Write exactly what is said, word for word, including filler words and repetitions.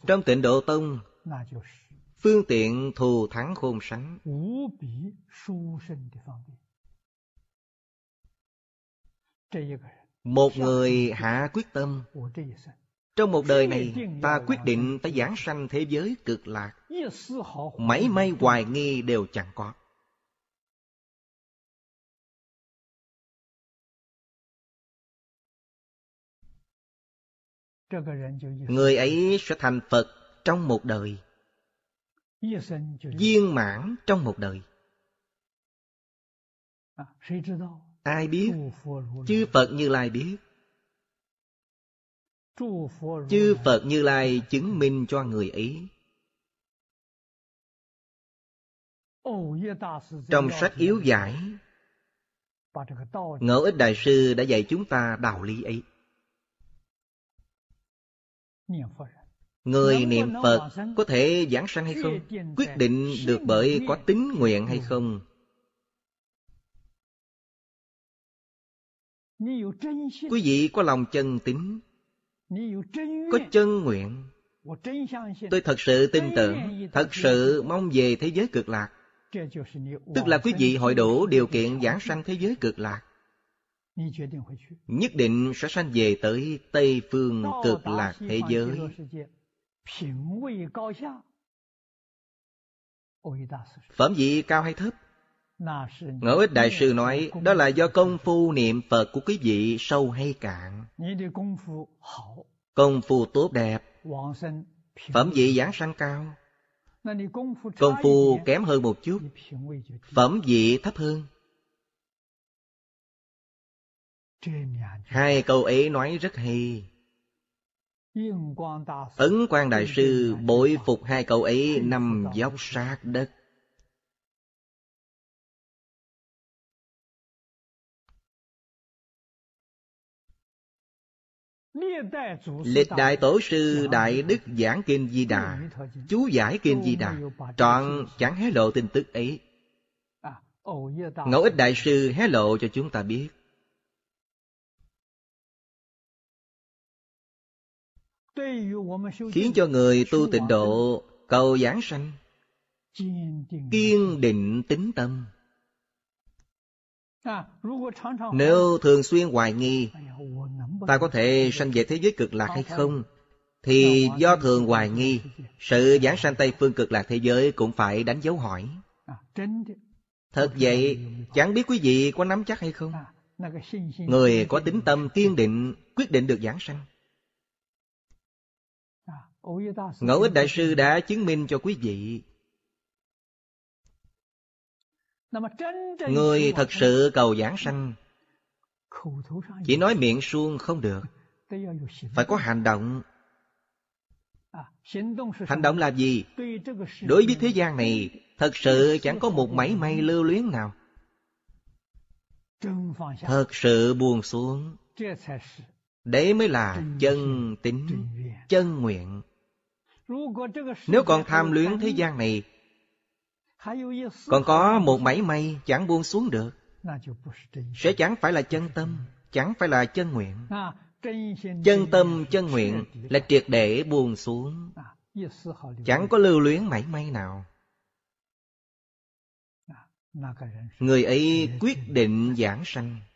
Trong Tịnh Độ Tông, phương tiện thù thắng khôn sánh. Một người hạ quyết tâm, trong một đời này ta quyết định phải giảng sanh thế giới cực lạc, mảy may hoài nghi đều chẳng có. Người ấy sẽ thành Phật trong một đời, viên mãn trong một đời. Ai biết? Chư Phật Như Lai biết. Chư Phật Như Lai chứng minh cho người ấy. Trong sách Yếu Giải, Ngẫu Ích Đại Sư đã dạy chúng ta đạo lý ấy. Người niệm Phật có thể giảng sanh hay không, quyết định được bởi có tín nguyện hay không. Quý vị có lòng chân tín, có chân nguyện, tôi thật sự tin tưởng, thật sự mong về thế giới cực lạc, tức là quý vị hội đủ điều kiện giảng sanh thế giới cực lạc, nhất định sẽ sanh về tới Tây phương cực lạc thế giới. Phẩm vị cao hay thấp? Ngẫu Ích Đại Sư nói, đó là do công phu niệm Phật của quý vị sâu hay cạn. Công phu tốt đẹp, phẩm vị giảng sanh cao. Công phu kém hơn một chút, phẩm vị thấp hơn. Hai câu ấy nói rất hay. Ấn Quang Đại Sư bội phục hai câu ấy nằm dốc sát đất. Lịch đại tổ sư Đại Đức giảng Kinh Di Đà, chú giải Kinh Di Đà, trọn chẳng hé lộ tin tức ấy. Ngẫu Ích Đại Sư hé lộ cho chúng ta biết. Khiến cho người tu tịnh độ cầu giảng sanh kiên định tín tâm. Nếu thường xuyên hoài nghi ta có thể sanh về thế giới cực lạc hay không, thì do thường hoài nghi, sự giảng sanh Tây phương cực lạc thế giới cũng phải đánh dấu hỏi. Thật vậy, chẳng biết quý vị có nắm chắc hay không? Người có tín tâm kiên định, quyết định được giảng sanh. Ngẫu Ích Đại Sư đã chứng minh cho quý vị. Người thật sự cầu giảng sanh, chỉ nói miệng suông không được, phải có hành động. Hành động là gì? Đối với thế gian này, thật sự chẳng có một mảy may lưu luyến nào. Thật sự buông xuống, đấy mới là chân tín, chân nguyện. Nếu còn tham luyến thế gian này, còn có một mảy may chẳng buông xuống được, sẽ chẳng phải là chân tâm, chẳng phải là chân nguyện. Chân tâm, chân nguyện là triệt để buông xuống, chẳng có lưu luyến mảy may nào. Người ấy quyết định giảng sanh.